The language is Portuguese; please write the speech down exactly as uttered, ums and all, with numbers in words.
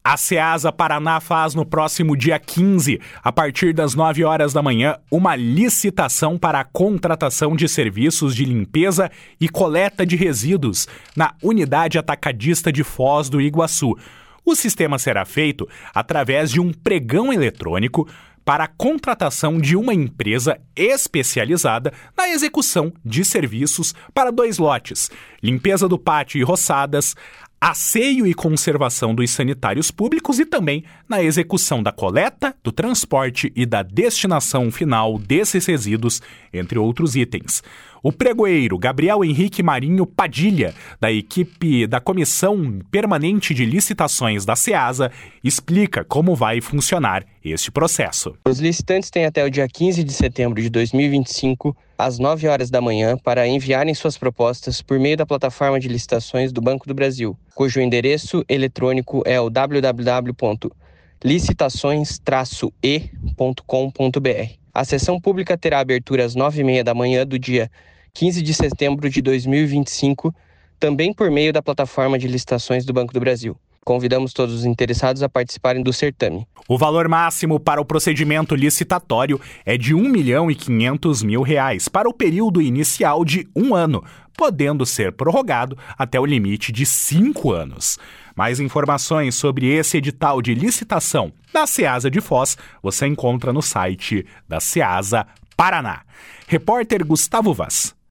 A Ceasa Paraná faz no próximo dia quinze, a partir das nove horas da manhã, uma licitação para a contratação de serviços de limpeza e coleta de resíduos na Unidade Atacadista de Foz do Iguaçu. O sistema será feito através de um pregão eletrônico para a contratação de uma empresa especializada na execução de serviços para dois lotes: limpeza do pátio e roçadas, asseio e conservação dos sanitários públicos e também na execução da coleta, do transporte e da destinação final desses resíduos, entre outros itens. O pregoeiro Gabriel Henrique Marinho Padilha, da equipe da Comissão Permanente de Licitações da Ceasa, explica como vai funcionar este processo. Os licitantes têm até o dia quinze de setembro de dois mil e vinte e cinco, às nove horas da manhã, para enviarem suas propostas por meio da plataforma de licitações do Banco do Brasil, cujo endereço eletrônico é o w w w ponto licitações traço e ponto com ponto b r. A sessão pública terá abertura às nove e meia da manhã do dia quinze de setembro de dois mil e vinte e cinco, também por meio da plataforma de licitações do Banco do Brasil. Convidamos todos os interessados a participarem do certame. O valor máximo para o procedimento licitatório é de um milhão e quinhentos mil reais para o período inicial de um ano, podendo ser prorrogado até o limite de cinco anos. Mais informações sobre esse edital de licitação da Ceasa de Foz você encontra no site da Ceasa Paraná. Repórter Gustavo Vaz.